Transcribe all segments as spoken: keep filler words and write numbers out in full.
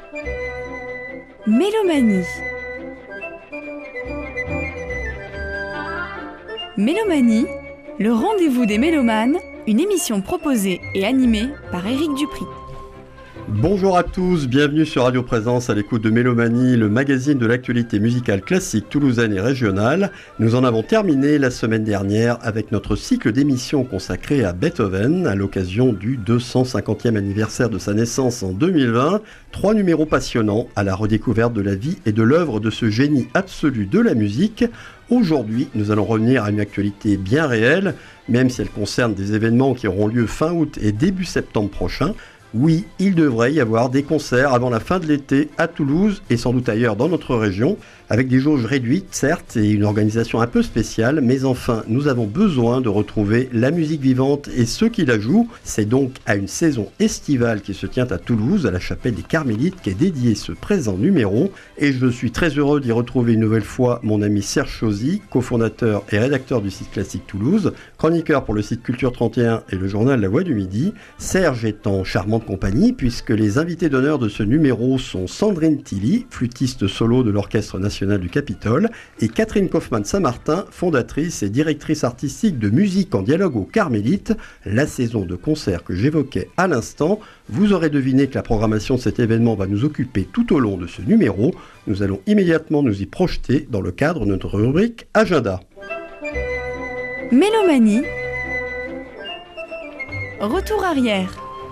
Mélomanie. Mélomanie, le rendez-vous des mélomanes, une émission proposée et animée par Éric Dupri. Bonjour à tous, bienvenue sur Radio Présence à l'écoute de Mélomanie, le magazine de l'actualité musicale classique toulousaine et régionale. Nous en avons terminé la semaine dernière avec notre cycle d'émissions consacré à Beethoven à l'occasion du deux cent cinquantième anniversaire de sa naissance en deux mille vingt. Trois numéros passionnants à la redécouverte de la vie et de l'œuvre de ce génie absolu de la musique. Aujourd'hui, nous allons revenir à une actualité bien réelle, même si elle concerne des événements qui auront lieu fin août et début septembre prochain. Oui, il devrait y avoir des concerts avant la fin de l'été à Toulouse et sans doute ailleurs dans notre région, avec des jauges réduites certes et une organisation un peu spéciale, mais enfin nous avons besoin de retrouver la musique vivante et ceux qui la jouent. C'est donc à une saison estivale qui se tient à Toulouse, à la chapelle des Carmélites, qu'est dédié ce présent numéro. Et je suis très heureux d'y retrouver une nouvelle fois mon ami Serge Chauzy, cofondateur et rédacteur du site Classique Toulouse, chroniqueur pour le site Culture trente et un et le journal La Voix du Midi. Serge est en charmante compagnie puisque les invités d'honneur de ce numéro sont Sandrine Tilly, flûtiste solo de l'Orchestre national du Capitole, et Catherine Kaufmann-Saint-Martin, fondatrice et directrice artistique de Musique en dialogue aux Carmélites, la saison de concerts que j'évoquais à l'instant. Vous aurez deviné que la programmation de cet événement va nous occuper tout au long de ce numéro. Nous allons immédiatement nous y projeter dans le cadre de notre rubrique Agenda. Mélomanie. Retour arrière.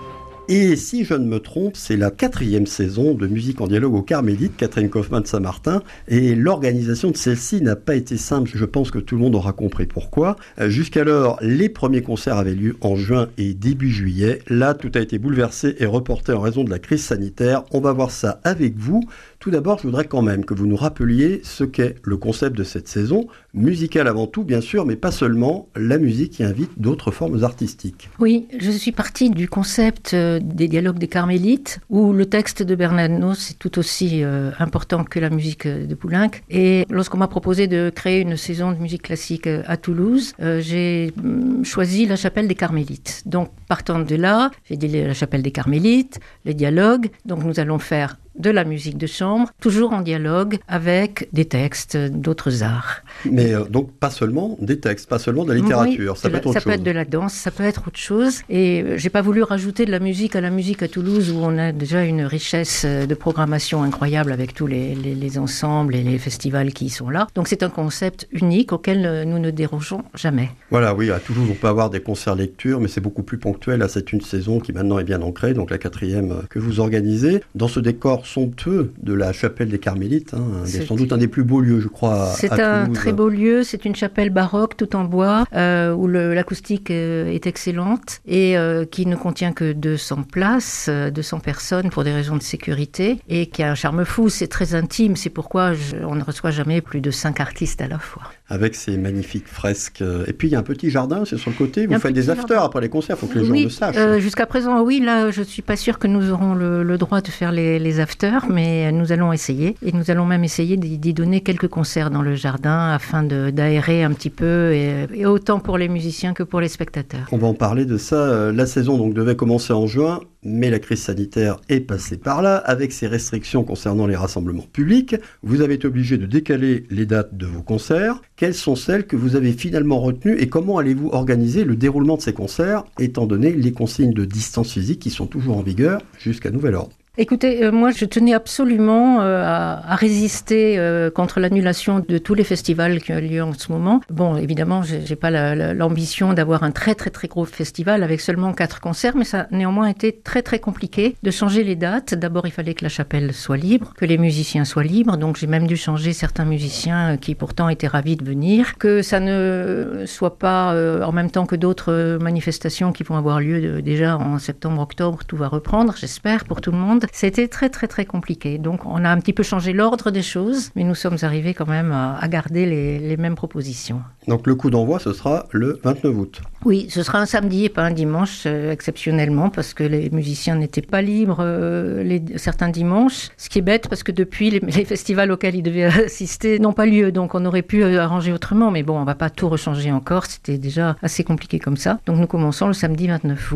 Et si je ne me trompe, c'est la quatrième saison de Musique en dialogue aux Carmélites, Catherine Kaufmann-Saint-Martin, et l'organisation de celle-ci n'a pas été simple, je pense que tout le monde aura compris pourquoi. Jusqu'alors, les premiers concerts avaient lieu en juin et début juillet. Là, tout a été bouleversé et reporté en raison de la crise sanitaire. On va voir ça avec vous. Tout d'abord, je voudrais quand même que vous nous rappeliez ce qu'est le concept de cette saison, musicale avant tout, bien sûr, mais pas seulement, la musique qui invite d'autres formes artistiques. Oui, je suis partie du concept des dialogues des Carmélites, où le texte de Bernardo c'est tout aussi euh, important que la musique de Poulenc. Et lorsqu'on m'a proposé de créer une saison de musique classique à Toulouse, euh, j'ai choisi la chapelle des Carmélites. Donc, partant de là, j'ai dit la chapelle des Carmélites, les dialogues. Donc, nous allons faire de la musique de chambre, toujours en dialogue avec des textes d'autres arts. Mais euh, donc pas seulement des textes, pas seulement de la littérature, oui, ça peut la, être autre ça chose. Ça peut être de la danse, ça peut être autre chose. Et euh, j'ai pas voulu rajouter de la musique à la musique à Toulouse où on a déjà une richesse de programmation incroyable avec tous les, les, les ensembles et les festivals qui sont là. Donc c'est un concept unique auquel euh, nous ne dérogeons jamais. Voilà, oui, à Toulouse on peut avoir des concerts lecture, mais c'est beaucoup plus ponctuel. Là, c'est une saison qui maintenant est bien ancrée, donc la quatrième euh, que vous organisez. Dans ce décor somptueux de la chapelle des Carmélites, hein, c'est sans doute un des plus beaux lieux, je crois, à, c'est à un Toulouse. Très beau lieu, c'est une chapelle baroque tout en bois, euh, où le, l'acoustique euh, est excellente et euh, qui ne contient que deux cents places, euh, deux cents personnes pour des raisons de sécurité, et qui a un charme fou, c'est très intime, c'est pourquoi je, on ne reçoit jamais plus de cinq artistes à la fois. Avec ces magnifiques fresques. Et puis il y a un petit jardin, c'est sur le côté, vous faites des afters jardin. Après les concerts, il faut que les oui, gens le sachent. Euh, jusqu'à présent, oui, là je ne suis pas sûre que nous aurons le, le droit de faire les, les afters, mais nous allons essayer, et nous allons même essayer d'y, d'y donner quelques concerts dans le jardin afin de, d'aérer un petit peu, et, et autant pour les musiciens que pour les spectateurs. On va en parler de ça. La saison donc devait commencer en juin, mais la crise sanitaire est passée par là, avec ces restrictions concernant les rassemblements publics. Vous avez été obligé de décaler les dates de vos concerts. Quelles sont celles que vous avez finalement retenues et comment allez-vous organiser le déroulement de ces concerts, étant donné les consignes de distance physique qui sont toujours en vigueur jusqu'à nouvel ordre? Écoutez, euh, moi je tenais absolument euh, à, à résister euh, contre l'annulation de tous les festivals qui ont lieu en ce moment. Bon, évidemment, j'ai, j'ai pas la, la, l'ambition d'avoir un très très très gros festival avec seulement quatre concerts, mais ça a néanmoins été très très compliqué de changer les dates. D'abord, il fallait que la chapelle soit libre, que les musiciens soient libres, donc j'ai même dû changer certains musiciens qui pourtant étaient ravis de venir, que ça ne soit pas euh, en même temps que d'autres manifestations qui vont avoir lieu de, déjà en septembre, octobre, tout va reprendre, j'espère, pour tout le monde. C'était très très très compliqué. Donc on a un petit peu changé l'ordre des choses, mais nous sommes arrivés quand même à, à garder les, les mêmes propositions. Donc le coup d'envoi, ce sera le vingt-neuf août. Oui, ce sera un samedi et pas un dimanche, euh, exceptionnellement, parce que les musiciens n'étaient pas libres euh, les, certains dimanches. Ce qui est bête, parce que depuis, les, les festivals auxquels ils devaient assister n'ont pas lieu. Donc on aurait pu euh, arranger autrement, mais bon, on ne va pas tout rechanger encore. C'était déjà assez compliqué comme ça. Donc nous commençons le samedi vingt-neuf août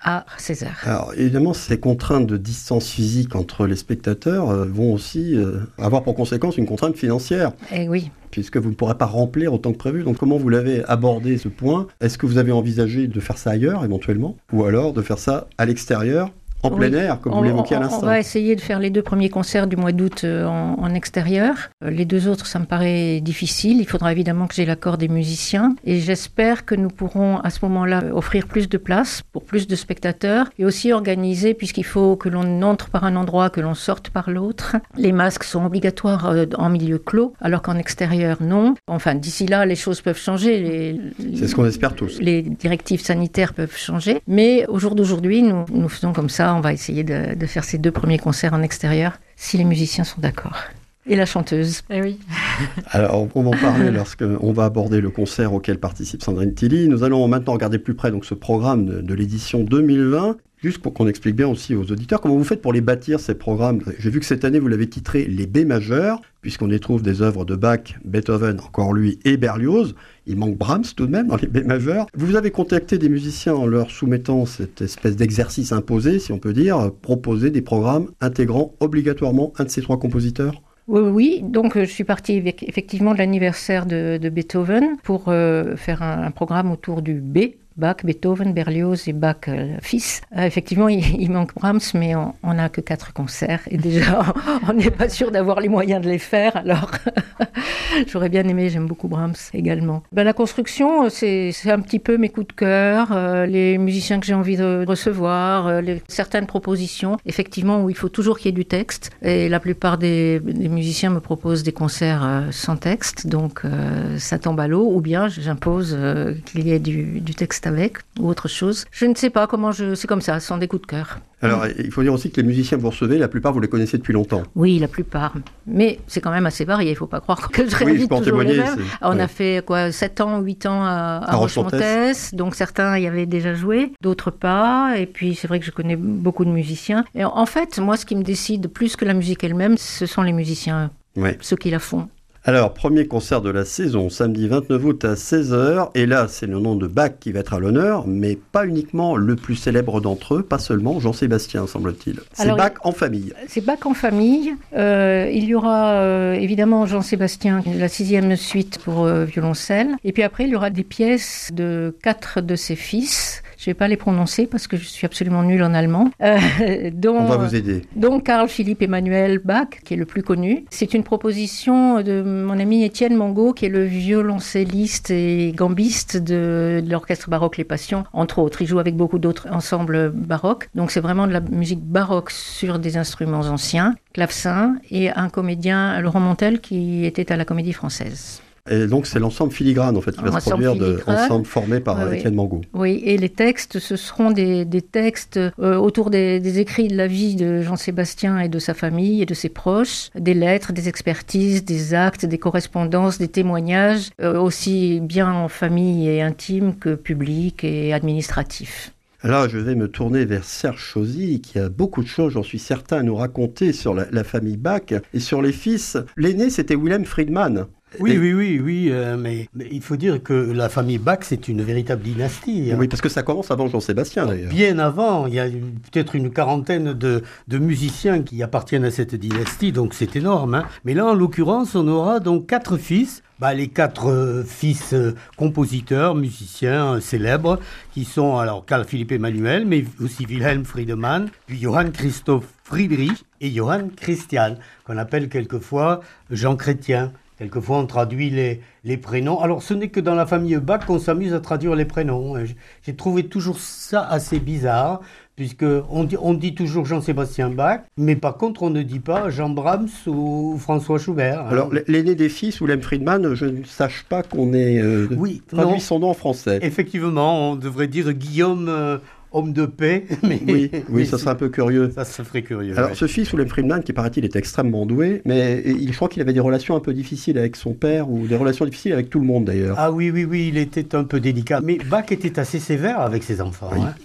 à seize heures. Alors évidemment, ces contraintes de distance physique entre les spectateurs euh, vont aussi euh, avoir pour conséquence une contrainte financière. Eh oui. Puisque vous ne pourrez pas remplir autant que prévu. Donc comment vous l'avez abordé ce point ? Est-ce que vous avez envisagé de faire ça ailleurs éventuellement ? Ou alors de faire ça à l'extérieur ? En Oui. plein air, comme on, vous l'évoquiez à on, l'instant. On va essayer de faire les deux premiers concerts du mois d'août euh, en, en extérieur. Euh, les deux autres, ça me paraît difficile. Il faudra évidemment que j'ai l'accord des musiciens. Et j'espère que nous pourrons à ce moment-là offrir plus de place pour plus de spectateurs. Et aussi organiser, puisqu'il faut que l'on entre par un endroit, que l'on sorte par l'autre. Les masques sont obligatoires euh, en milieu clos, alors qu'en extérieur, non. Enfin, d'ici là, les choses peuvent changer. Les, C'est ce qu'on espère tous. Les directives sanitaires peuvent changer. Mais au jour d'aujourd'hui, nous, nous faisons comme ça. On va essayer de, de faire ces deux premiers concerts en extérieur, si les musiciens sont d'accord. Et la chanteuse. Eh oui. Alors, on va en parler lorsqu'on va aborder le concert auquel participe Sandrine Tilly. Nous allons maintenant regarder plus près donc, ce programme de, de l'édition deux mille vingt. Juste pour qu'on explique bien aussi aux auditeurs, comment vous faites pour les bâtir, ces programmes ? J'ai vu que cette année, vous l'avez titré « Les B majeurs », puisqu'on y trouve des œuvres de Bach, Beethoven, encore lui, et Berlioz. Il manque Brahms tout de même dans les B majeurs. Vous avez contacté des musiciens en leur soumettant cette espèce d'exercice imposé, si on peut dire, proposer des programmes intégrant obligatoirement un de ces trois compositeurs ? Oui, oui, donc je suis partie avec, effectivement de l'anniversaire de, de Beethoven pour euh, faire un, un programme autour du B. Bach, Beethoven, Berlioz et Bach euh, fils. Euh, effectivement, il, il manque Brahms, mais on n'a que quatre concerts. Et déjà, on n'est pas sûr d'avoir les moyens de les faire. Alors, j'aurais bien aimé, j'aime beaucoup Brahms également. Ben, la construction, c'est, c'est un petit peu mes coups de cœur, euh, les musiciens que j'ai envie de recevoir, euh, les, certaines propositions, effectivement, où il faut toujours qu'il y ait du texte. Et la plupart des, des musiciens me proposent des concerts euh, sans texte, donc euh, ça tombe à l'eau. Ou bien j'impose euh, qu'il y ait du, du texte avec ou autre chose. Je ne sais pas comment je... C'est comme ça, sans des coups de cœur. Alors, il faut dire aussi que les musiciens que vous recevez, la plupart, vous les connaissez depuis longtemps. Oui, la plupart. Mais c'est quand même assez varié. Il ne faut pas croire que je réinvite oui, je peux en toujours témoigner, les mêmes. c'est... On ouais. a fait quoi, sept ans, huit ans à, à, À Rochemontès. Donc certains y avaient déjà joué, d'autres pas. Et puis c'est vrai que je connais beaucoup de musiciens. Et en fait, moi, ce qui me décide plus que la musique elle-même, ce sont les musiciens, Ouais. ceux qui la font. Alors, premier concert de la saison, samedi vingt-neuf août à seize heures. Et là, c'est le nom de Bach qui va être à l'honneur, mais pas uniquement le plus célèbre d'entre eux, pas seulement Jean-Sébastien, semble-t-il. C'est Alors, Bach en famille. C'est Bach en famille. Euh, il y aura euh, évidemment Jean-Sébastien, la sixième suite pour euh, violoncelle. Et puis après, il y aura des pièces de quatre de ses fils. Je ne vais pas les prononcer parce que je suis absolument nulle en allemand. Euh, dont, On va vous aider. dont Carl Philipp Emanuel Bach, qui est le plus connu. C'est une proposition de mon ami Étienne Mongo, qui est le violoncelliste et gambiste de, de l'orchestre baroque Les Passions, entre autres. Il joue avec beaucoup d'autres ensembles baroques. Donc c'est vraiment de la musique baroque sur des instruments anciens, clavecin, et un comédien, Laurent Montel, qui était à la Comédie Française. Et donc, c'est l'ensemble filigrane, en fait, qui va se produire, de, ensemble formé par oui, Étienne oui. Mango. Oui, et les textes, ce seront des, des textes euh, autour des, des écrits de la vie de Jean-Sébastien et de sa famille et de ses proches, des lettres, des expertises, des actes, des correspondances, des témoignages, euh, aussi bien en famille et intime que public et administratif. Là, je vais me tourner vers Serge Chauzy, qui a beaucoup de choses, j'en suis certain, à nous raconter sur la, la famille Bach et sur les fils. L'aîné, c'était Wilhelm Friedman. Oui, Et... oui, oui, oui, euh, mais, mais il faut dire que la famille Bach, c'est une véritable dynastie. Hein. Oui, parce que ça commence avant Jean-Sébastien, d'ailleurs. Bien avant, il y a une, peut-être une quarantaine de, de musiciens qui appartiennent à cette dynastie, donc c'est énorme. Hein. Mais là, en l'occurrence, on aura donc quatre fils. Bah, les quatre euh, fils euh, compositeurs, musiciens euh, célèbres, qui sont alors Carl Philipp Emanuel, mais aussi Wilhelm Friedemann, puis Johann Christoph Friedrich et Johann Christian, qu'on appelle quelquefois Jean Chrétien. Quelquefois, on traduit les, les prénoms. Alors, ce n'est que dans la famille Bach qu'on s'amuse à traduire les prénoms. J'ai trouvé toujours ça assez bizarre, puisqu'on dit, on dit toujours Jean-Sébastien Bach, mais par contre, on ne dit pas Jean Brahms ou François Schubert. Hein. Alors, l'aîné des fils, Wilhelm Friedman, je ne sache pas qu'on ait euh, oui, traduit non. son nom en français. Effectivement, on devrait dire Guillaume... Euh, homme de paix, mais... Oui, oui, ça serait un peu curieux. Ça serait curieux. Alors, oui. ce fils, Wilhelm Friedman, qui paraît-il est extrêmement doué, mais il, je crois qu'il avait des relations un peu difficiles avec son père, ou des relations difficiles avec tout le monde, d'ailleurs. Ah oui, oui, oui, il était un peu délicat. Mais Bach était assez sévère avec ses enfants. Oui, hein. oui.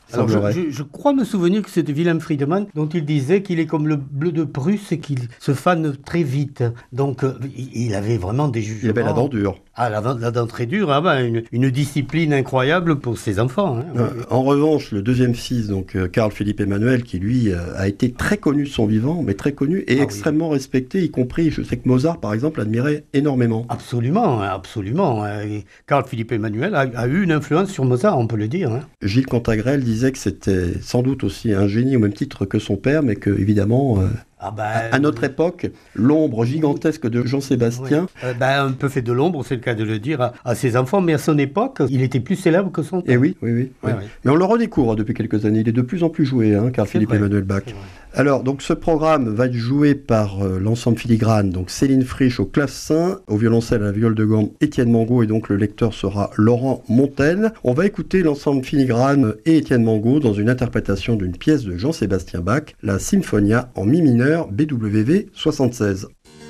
Alors, je, je, je crois me souvenir que c'était Wilhelm Friedemann dont il disait qu'il est comme le bleu de Prusse et qu'il se fane très vite. Donc, euh, il avait vraiment des jugements. Il avait la dent dure. Ah, la, la dent très dure, ah ben, une, une discipline incroyable pour ses enfants. Hein. Euh, en revanche, le deuxième fils, donc euh, Carl Philipp Emanuel, qui lui euh, a été très connu de son vivant, mais très connu et ah, extrêmement oui. respecté, y compris, je sais que Mozart, par exemple, admirait énormément. Absolument, absolument. Carl Philipp Emanuel a, a eu une influence sur Mozart, on peut le dire. Hein. Gilles Cantagrel disait que c'était sans doute aussi un génie au même titre que son père, mais que, évidemment... Euh, Ah bah, à notre époque, l'ombre gigantesque de Jean-Sébastien... Oui. Euh, bah, un peu fait de l'ombre, c'est le cas de le dire, à, à ses enfants, mais à son époque, il était plus célèbre que son temps. Et oui, oui, oui. oui. oui. Mais on le redécouvre depuis quelques années, il est de plus en plus joué, hein, Carl Philipp Emanuel Bach. Alors, donc, ce programme va être joué par euh, l'ensemble filigrane, donc Céline Frisch au clavecin, au violoncelle, à la viole de gamme, Étienne Mangot, et donc le lecteur sera Laurent Montel. On va écouter l'ensemble filigrane et Étienne Mangot dans une interprétation d'une pièce de Jean-Sébastien Bach, la Symphonia en mi mineur B W V soixante-seize.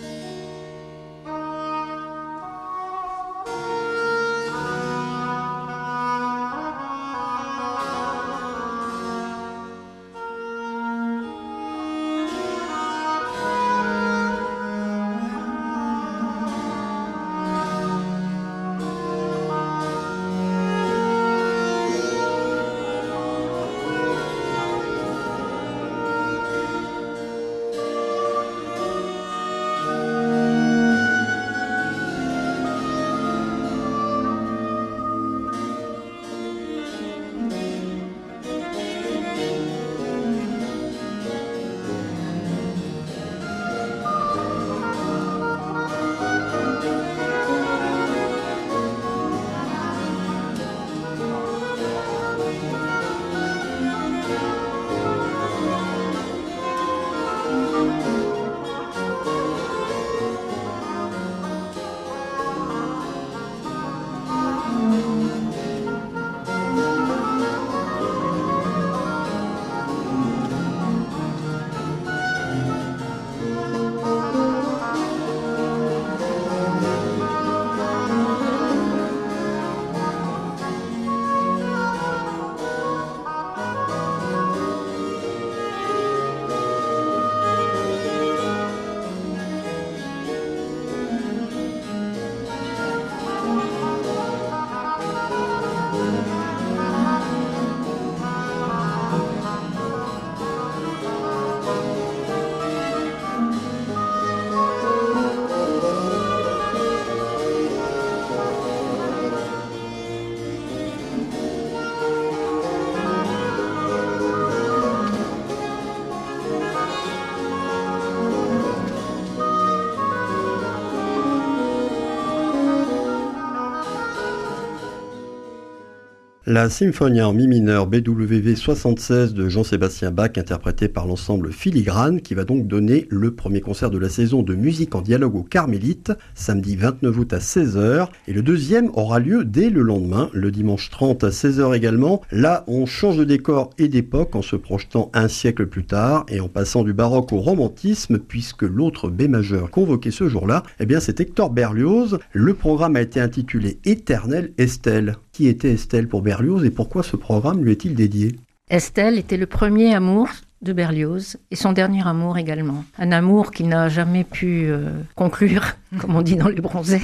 La Symphonia en mi mineur B W V soixante-seize de Jean-Sébastien Bach, interprétée par l'ensemble Filigrane, qui va donc donner le premier concert de la saison de musique en dialogue aux Carmélites, samedi vingt-neuf août à seize heures, et le deuxième aura lieu dès le lendemain, le dimanche trente à seize heures également. Là, on change de décor et d'époque en se projetant un siècle plus tard et en passant du baroque au romantisme, puisque l'autre B majeur convoqué ce jour-là, eh bien, c'est Hector Berlioz. Le programme a été intitulé Éternelle Estelle. Qui était Estelle pour Berlioz et pourquoi ce programme lui est-il dédié ? Estelle était le premier amour de Berlioz et son dernier amour également. Un amour qu'il n'a jamais pu euh, conclure, comme on dit dans les bronzés.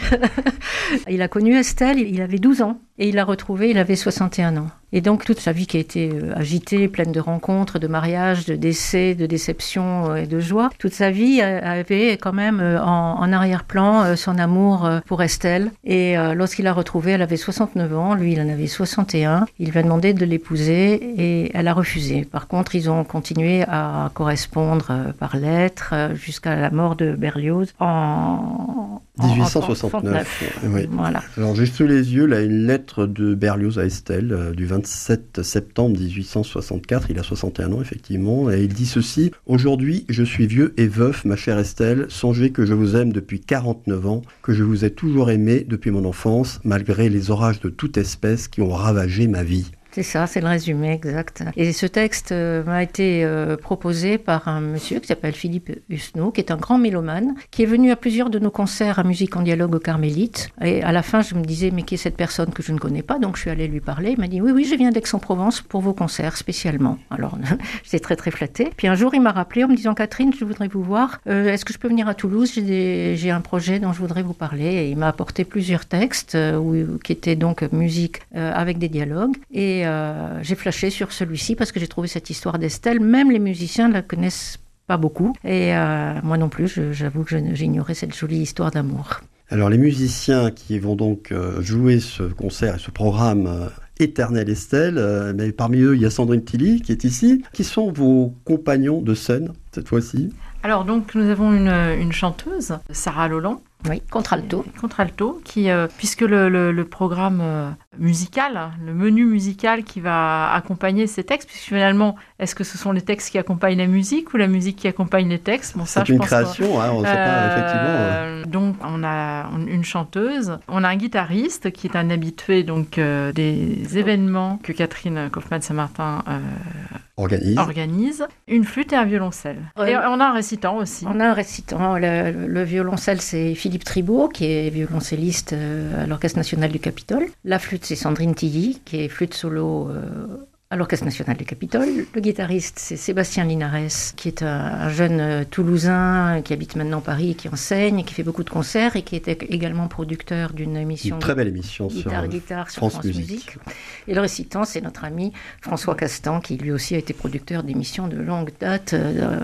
Il a connu Estelle, il avait douze ans et il l'a retrouvée, il avait soixante et un ans. Et donc toute sa vie qui a été euh, agitée, pleine de rencontres, de mariages, de décès, de déceptions euh, et de joie, toute sa vie euh, avait quand même euh, en, en arrière-plan euh, son amour euh, pour Estelle. Et euh, lorsqu'il l'a retrouvée, elle avait soixante-neuf ans, lui il en avait soixante et un. Il lui a demandé de l'épouser et elle a refusé. Par contre, ils ont continué à correspondre euh, par lettres euh, jusqu'à la mort de Berlioz en... dix-huit cent soixante-neuf. Oui. Voilà. Alors j'ai sous les yeux là une lettre de Berlioz à Estelle euh, du vingt-sept septembre dix-huit cent soixante-quatre. Il a soixante et un ans effectivement et il dit ceci: aujourd'hui je suis vieux et veuf, ma chère Estelle. Songez que je vous aime depuis quarante-neuf ans, que je vous ai toujours aimé depuis mon enfance, malgré les orages de toute espèce qui ont ravagé ma vie. C'est ça, c'est le résumé exact. Et ce texte euh, m'a été euh, proposé par un monsieur qui s'appelle Philippe Husneau, qui est un grand mélomane, qui est venu à plusieurs de nos concerts à Musique en dialogue au Carmélite. Et à la fin, je me disais, mais qui est cette personne que je ne connais pas? Donc je suis allée lui parler. Il m'a dit, oui, oui, je viens d'Aix-en-Provence pour vos concerts spécialement. Alors j'étais très très flattée. Puis un jour, il m'a rappelé en me disant, Catherine, je voudrais vous voir. Euh, est-ce que je peux venir à Toulouse? J'ai, des... J'ai un projet dont je voudrais vous parler. Et il m'a apporté plusieurs textes euh, où... qui étaient donc musique euh, avec des dialogues. Et Euh, j'ai flashé sur celui-ci parce que j'ai trouvé cette histoire d'Estelle. Même les musiciens ne la connaissent pas beaucoup. Et euh, moi non plus, je, j'avoue que je, j'ignorais cette jolie histoire d'amour. Alors les musiciens qui vont donc euh, jouer ce concert et ce programme euh, Éternel Estelle, euh, mais parmi eux il y a Sandrine Tilly qui est ici. Qui sont vos compagnons de scène cette fois-ci? Alors donc nous avons une, une chanteuse, Sarah Lolan. Oui, contralto. Contralto, qui, euh, puisque le, le, le programme euh, musical, le menu musical qui va accompagner ces textes, puisque finalement, est-ce que ce sont les textes qui accompagnent la musique ou la musique qui accompagne les textes? Bon, ça, c'est je une pense création, hein, on ne sait euh, pas, effectivement. Donc, on a une chanteuse, on a un guitariste qui est un habitué donc, euh, des événements que Catherine Kaufmann-Saint-Martin euh, organise. organise, une flûte et un violoncelle. Ouais. Et on a un récitant aussi. On a un récitant. Le, le violoncelle, c'est Philippe Tribault, qui est violoncelliste à l'Orchestre national du Capitole. La flûte, c'est Sandrine Tilly, qui est flûte solo euh, à l'Orchestre national du Capitole. Le guitariste, c'est Sébastien Linares, qui est un, un jeune euh, Toulousain qui habite maintenant Paris, qui enseigne, qui fait beaucoup de concerts et qui est également producteur d'une émission. Une très belle émission guitare, sur, guitare, sur France, France Musique. Musique. Et le récitant, c'est notre ami François Castan, qui lui aussi a été producteur d'émissions de longue date euh,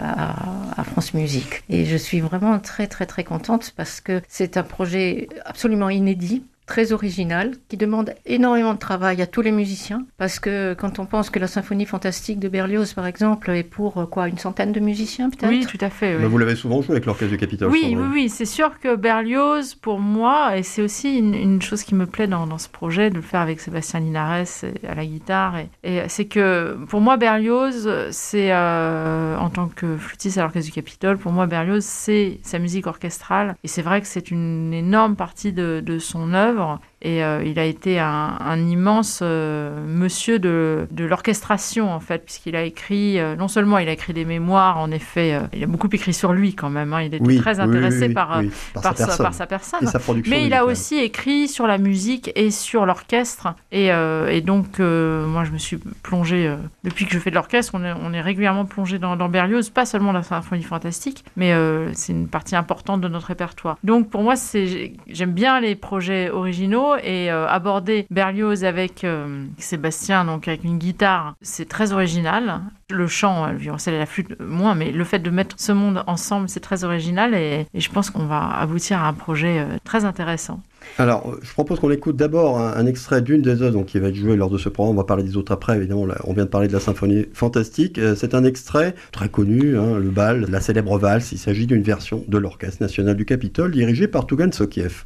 à, à France Musique. Et je suis vraiment très très très contente parce que c'est un projet absolument inédit, très original, qui demande énormément de travail à tous les musiciens, parce que quand on pense que la symphonie fantastique de Berlioz, par exemple, est pour quoi, une centaine de musiciens peut-être? Oui, tout à fait. Oui. Bah, vous l'avez souvent joué avec l'Orchestre du Capitole. Oui, oui, oui, c'est sûr que Berlioz, pour moi, et c'est aussi une, une chose qui me plaît dans, dans ce projet, de le faire avec Sébastien Linares à la guitare, et, et c'est que pour moi, Berlioz, c'est, euh, en tant que flûtiste à l'Orchestre du Capitole, pour moi, Berlioz, c'est sa musique orchestrale, et c'est vrai que c'est une énorme partie de, de son œuvre. Et euh, il a été un, un immense euh, monsieur de, de l'orchestration, en fait, puisqu'il a écrit, euh, non seulement il a écrit des mémoires, en effet, euh, il a beaucoup écrit sur lui quand même, hein, il était oui, très oui, intéressé oui, oui, par, oui, par, par, sa sa, par sa personne. Et sa production mais musicale. il a aussi écrit sur la musique et sur l'orchestre. Et, euh, et donc, euh, moi, je me suis plongée, euh, depuis que je fais de l'orchestre, on est, on est régulièrement plongé dans, dans Berlioz, pas seulement la symphonie fantastique, mais euh, c'est une partie importante de notre répertoire. Donc, pour moi, c'est, j'aime bien les projets originaux. Et euh, aborder Berlioz avec euh, Sébastien, donc avec une guitare, c'est très original. Le chant, le violoncelle et la flûte, moins, mais le fait de mettre ce monde ensemble, c'est très original et, et je pense qu'on va aboutir à un projet euh, très intéressant. Alors, je propose qu'on écoute d'abord un, un extrait d'une des œuvres donc, qui va être jouée lors de ce programme. On va parler des autres après, évidemment. Là, on vient de parler de la symphonie fantastique. Euh, c'est un extrait très connu, hein, le bal, la célèbre valse. Il s'agit d'une version de l'Orchestre national du Capitole dirigée par Tougan Sokiev.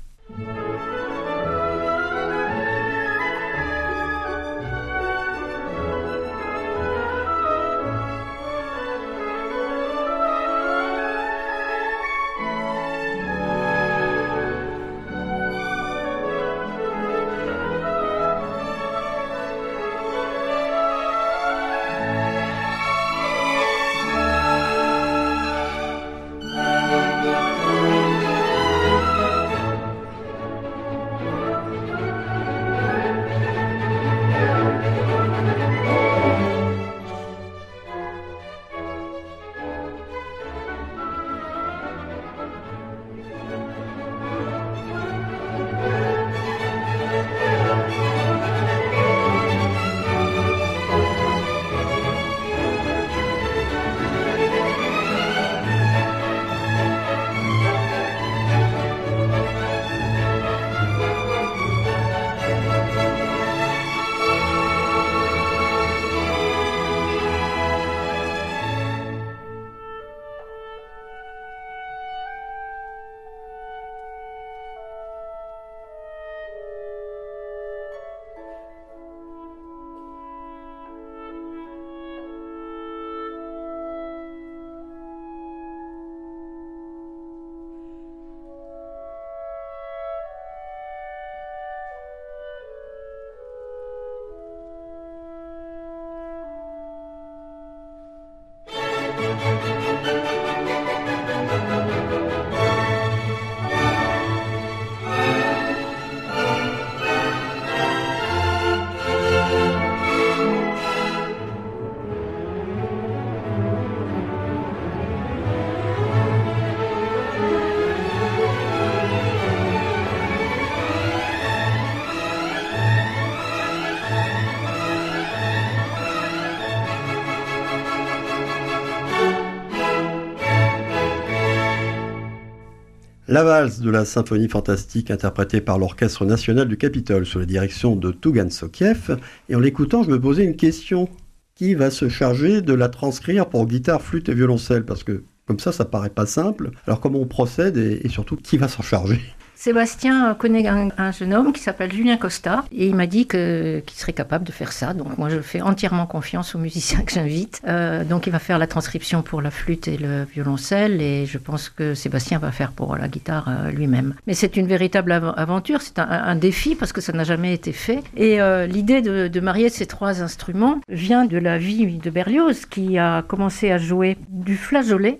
La valse de la symphonie fantastique interprétée par l'Orchestre national du Capitole sous la direction de Tougan Sokiev. Et en l'écoutant, je me posais une question. Qui va se charger de la transcrire pour guitare, flûte et violoncelle? Parce que comme ça, ça paraît pas simple. Alors comment on procède et, et surtout, qui va s'en charger? Sébastien connaît un, un jeune homme qui s'appelle Julien Costa et il m'a dit que, qu'il serait capable de faire ça. Donc moi je fais entièrement confiance aux musiciens que j'invite. Euh, donc il va faire la transcription pour la flûte et le violoncelle et je pense que Sébastien va faire pour la guitare euh, lui-même. Mais c'est une véritable av- aventure, c'est un, un défi parce que ça n'a jamais été fait. Et euh, l'idée de, de marier ces trois instruments vient de la vie de Berlioz qui a commencé à jouer du flageolet.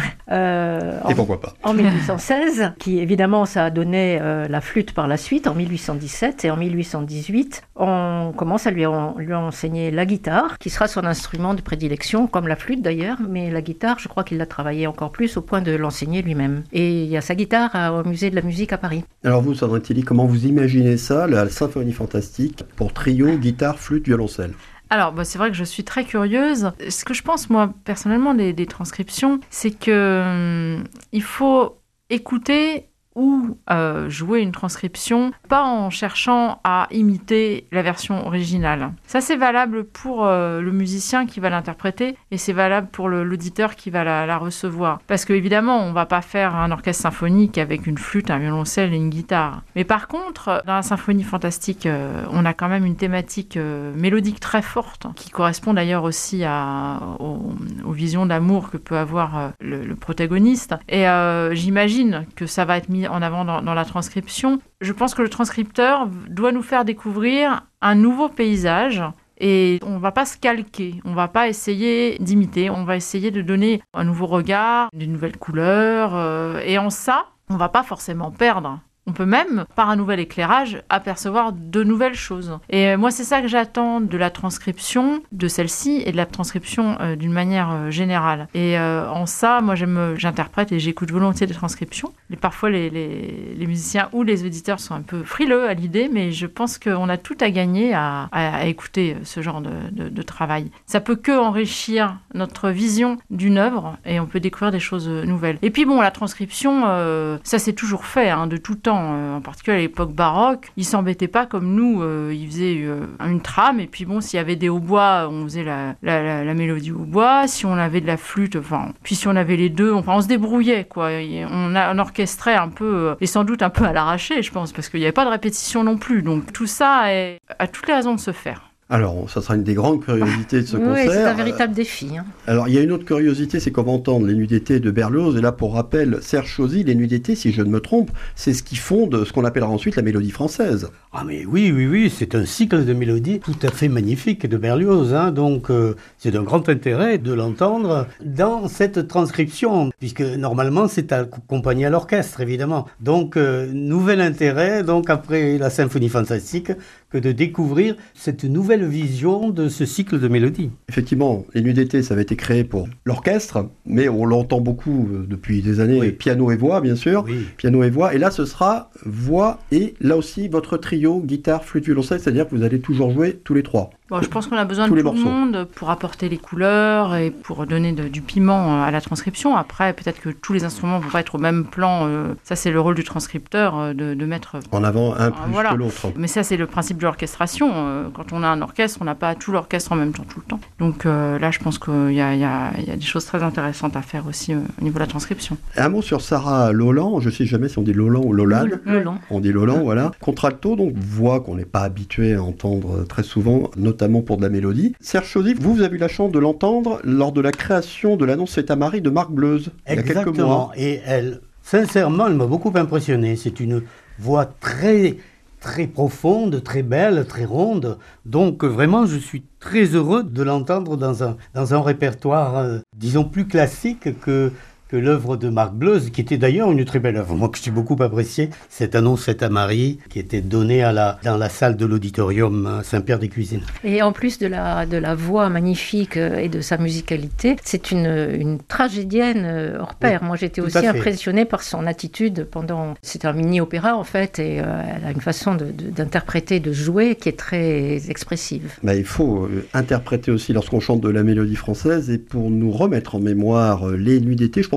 Euh, et pourquoi pas en mille huit cent seize, qui évidemment ça a donné euh, la flûte par la suite en mille huit cent dix-sept et en mille huit cent dix-huit on commence à lui, en, lui enseigner la guitare qui sera son instrument de prédilection comme la flûte d'ailleurs, mais la guitare je crois qu'il l'a travaillé encore plus au point de l'enseigner lui-même et il y a sa guitare à, au musée de la musique à Paris. Alors vous Sandrine Tilly, comment vous imaginez ça, la symphonie fantastique pour trio, guitare, flûte, violoncelle? Alors, bah, c'est vrai que je suis très curieuse. Ce que je pense, moi, personnellement, des, des transcriptions, c'est que hum, il faut écouter ou euh, jouer une transcription, pas en cherchant à imiter la version originale. Ça, c'est valable pour euh, le musicien qui va l'interpréter et c'est valable pour le, l'auditeur qui va la, la recevoir. Parce qu'évidemment, on ne va pas faire un orchestre symphonique avec une flûte, un violoncelle et une guitare. Mais par contre, dans la symphonie fantastique, euh, on a quand même une thématique euh, mélodique très forte, qui correspond d'ailleurs aussi à, aux, aux visions d'amour que peut avoir euh, le, le protagoniste. Et euh, j'imagine que ça va être mis en avant dans, dans la transcription. Je pense que le transcripteur doit nous faire découvrir un nouveau paysage et on ne va pas se calquer, on ne va pas essayer d'imiter, on va essayer de donner un nouveau regard, de nouvelles couleurs euh, et en ça, on ne va pas forcément perdre. On peut même, par un nouvel éclairage, apercevoir de nouvelles choses. Et moi, c'est ça que j'attends de la transcription, de celle-ci, et de la transcription euh, d'une manière euh, générale. Et euh, en ça, moi, j'aime, j'interprète et j'écoute volontiers des transcriptions. Et parfois, les, les, les musiciens ou les auditeurs sont un peu frileux à l'idée, mais je pense qu'on a tout à gagner à, à, à écouter ce genre de, de, de travail. Ça peut que enrichir notre vision d'une œuvre, et on peut découvrir des choses nouvelles. Et puis, bon, la transcription, euh, ça s'est toujours fait, hein, de tout temps. En particulier à l'époque baroque, ils s'embêtaient pas comme nous, euh, ils faisaient euh, une trame et puis bon, s'il y avait des hautbois, on faisait la, la, la, la mélodie hautbois, si on avait de la flûte, enfin, puis si on avait les deux, enfin, on se débrouillait quoi, et on, a, on orchestrait un peu, euh, et sans doute un peu à l'arraché, je pense, parce qu'il n'y avait pas de répétition non plus, donc tout ça est, a toutes les raisons de se faire. Alors, ça sera une des grandes curiosités de ce oui, concert. Oui, c'est un véritable défi. Hein. Alors, il y a une autre curiosité, c'est qu'on va entendre les nuits d'été de Berlioz. Et là, pour rappel, Serge Chauzy, les nuits d'été, si je ne me trompe, c'est ce qui fonde ce qu'on appellera ensuite la mélodie française. Ah mais oui, oui, oui, c'est un cycle de mélodies tout à fait magnifique de Berlioz. Hein, donc, euh, c'est d'un grand intérêt de l'entendre dans cette transcription, puisque normalement, c'est accompagné à l'orchestre, évidemment. Donc, euh, nouvel intérêt, donc après la symphonie fantastique, que de découvrir cette nouvelle vision de ce cycle de mélodies. Effectivement, les nuits d'été, ça avait été créé pour l'orchestre, mais on l'entend beaucoup depuis des années, oui. Piano et voix, bien sûr, oui. Piano et voix, et là, ce sera voix et là aussi, votre trio, guitare, flûte, violoncelle, c'est-à-dire que vous allez toujours jouer tous les trois. Bon, je pense qu'on a besoin Tous de tout morceaux. Le monde pour apporter les couleurs et pour donner de, du piment à la transcription. Après, peut-être que tous les instruments ne vont pas être au même plan. Euh, ça, c'est le rôle du transcripteur euh, de, de mettre... En avant un plus voilà. que l'autre. Mais ça, c'est le principe de l'orchestration. Euh, quand on a un orchestre, on n'a pas tout l'orchestre en même temps, tout le temps. Donc euh, là, je pense qu'il y a, y a, y a des choses très intéressantes à faire aussi euh, au niveau de la transcription. Un mot sur Sarah Lolan. Je ne sais jamais si on dit Lolan ou Lolan. Lolan. On dit Lolan, mmh. voilà. Contralto, donc voix qu'on n'est pas habitué à entendre très souvent, notamment pour de la mélodie. Serge Chauzy, vous, vous avez eu la chance de l'entendre lors de la création de l'annonce C'est à Marie de Marc Bleuze, il y a quelques mois. Et elle, sincèrement, elle m'a beaucoup impressionné. C'est une voix très, très profonde, très belle, très ronde. Donc vraiment, je suis très heureux de l'entendre dans un, dans un répertoire, euh, disons, plus classique que... que l'œuvre de Marc Bleuze, qui était d'ailleurs une très belle œuvre. Moi, que j'ai beaucoup apprécié, cette annonce faite à Marie, qui était donnée à la, dans la salle de l'auditorium Saint-Pierre-des-Cuisines. Et en plus de la, de la voix magnifique et de sa musicalité, c'est une, une tragédienne hors pair. Oui, moi, j'étais aussi impressionnée par son attitude pendant... C'est un mini-opéra, en fait, et euh, elle a une façon de, de, d'interpréter, de jouer qui est très expressive. Bah, il faut euh, interpréter aussi lorsqu'on chante de la mélodie française, et pour nous remettre en mémoire euh, les nuits d'été, je propose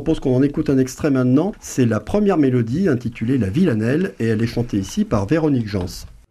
propose qu'on en écoute un extrait maintenant. C'est la première mélodie intitulée La Villanelle et elle est chantée ici par Véronique Jans.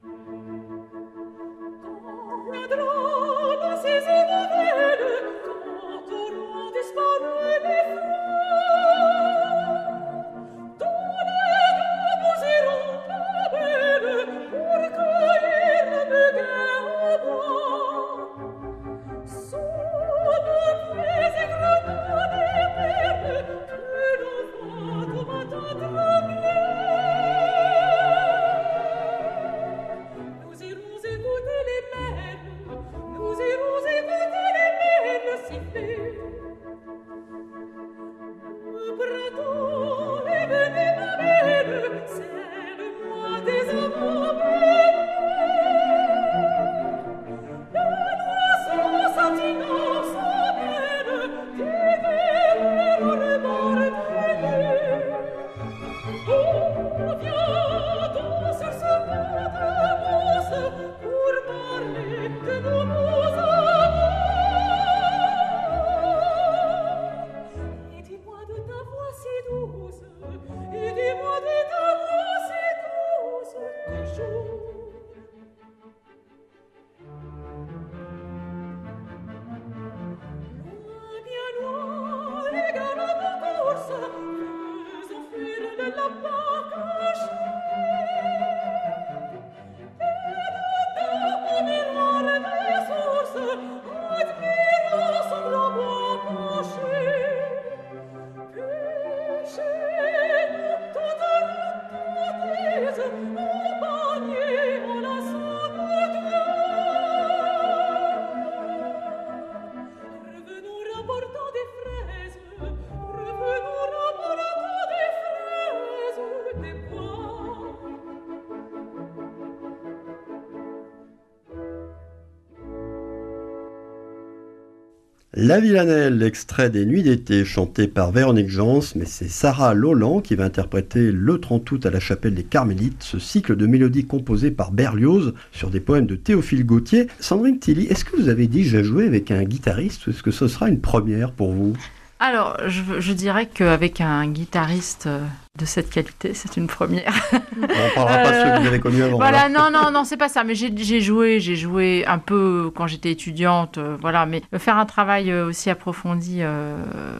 La Villanelle, extrait des Nuits d'été, chanté par Véronique Jans, mais c'est Sarah Lolland qui va interpréter le trente août à la chapelle des Carmélites, ce cycle de mélodies composées par Berlioz sur des poèmes de Théophile Gautier. Sandrine Tilly, est-ce que vous avez déjà joué avec un guitariste ou est-ce que ce sera une première pour vous ? Alors, je, je dirais qu'avec un guitariste de cette qualité, c'est une première. On ne parlera pas de ceux que vous avez connus avant. Voilà, non, non, non, c'est pas ça. Mais j'ai, j'ai joué, j'ai joué un peu quand j'étais étudiante, euh, voilà. Mais faire un travail aussi approfondi, euh,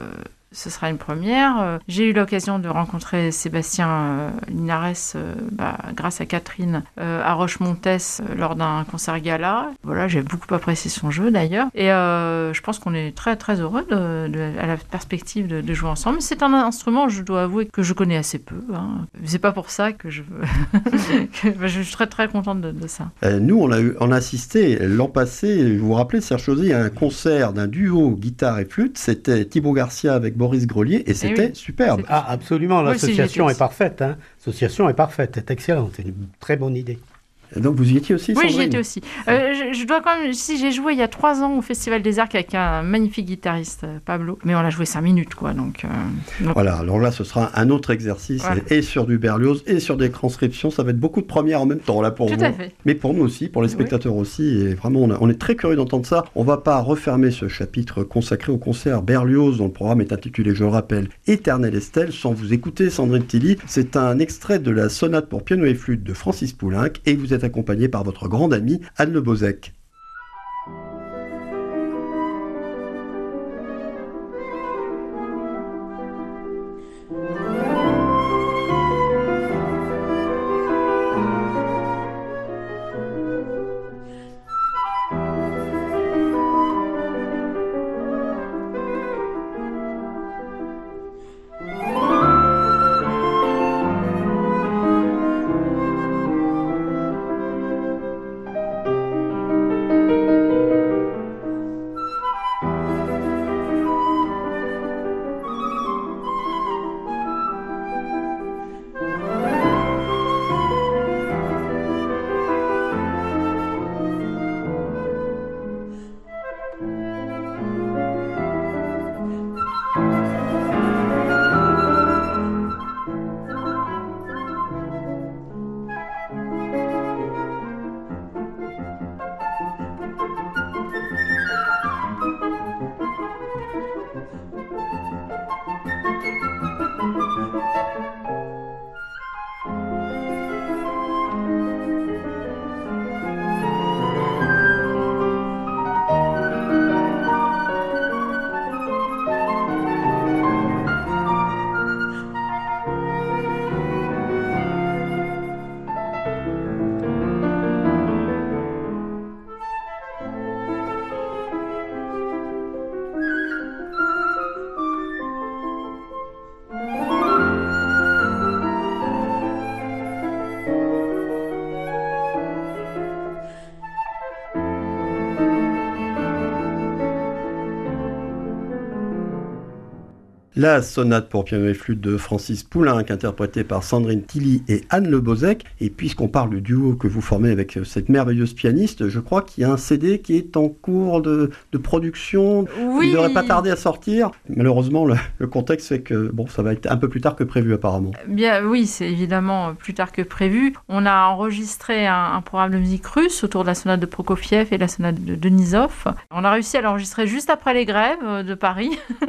ce sera une première. J'ai eu l'occasion de rencontrer Sébastien euh, Linares, euh, bah, grâce à Catherine, euh, à Roche-Montès euh, lors d'un concert gala. Voilà, j'ai beaucoup apprécié son jeu d'ailleurs. Et euh, je pense qu'on est très très heureux de, de, à la perspective de, de jouer ensemble. C'est un instrument, je dois avouer, que je connais assez peu. Hein. C'est pas pour ça que je que, bah, je suis très très contente de, de ça. Euh, nous, on a, eu, on a assisté l'an passé, vous vous rappelez, Serge Chauzy, à un concert d'un duo guitare et flûte. C'était Thibaut Garcia avec Boris Grelier et c'était oui, superbe. c'était... Ah, absolument, l'association oui, est parfaite. Hein. L'association est parfaite, est excellente, c'est une très bonne idée. Donc vous y étiez aussi, Oui, Sandrine ? j'y étais aussi. Euh, je, je dois quand même, si j'ai joué il y a trois ans au Festival des Arcs avec un magnifique guitariste, Pablo, mais on l'a joué cinq minutes, quoi. Donc, euh, donc... Voilà, alors là, ce sera un autre exercice, voilà. et, et sur du Berlioz, et sur des transcriptions, ça va être beaucoup de premières en même temps, là, pour Tout vous. à fait. Mais pour nous aussi, pour les spectateurs oui. aussi, et vraiment, on, a, on est très curieux d'entendre ça. On va pas refermer ce chapitre consacré au concert Berlioz, dont le programme est intitulé, je le rappelle, Éternelle Estelle, sans vous écouter, Sandrine Tilly. C'est un extrait de la sonate pour piano et flûte de Francis Poulenc, et vous êtes accompagné par votre grande amie Anne Le Bozec. la sonate pour piano et flûte de Francis Poulenc, interprétée par Sandrine Tilly et Anne Le Bozec. Et puisqu'on parle du duo que vous formez avec cette merveilleuse pianiste, je crois qu'il y a un C D qui est en cours de, de production. Oui. Il ne devrait pas tarder à sortir. Malheureusement, le, le contexte fait que bon, ça va être un peu plus tard que prévu apparemment. Bien, oui, c'est évidemment plus tard que prévu. On a enregistré un, un programme de musique russe autour de la sonate de Prokofiev et la sonate de Denisov. On a réussi à l'enregistrer juste après les grèves de Paris.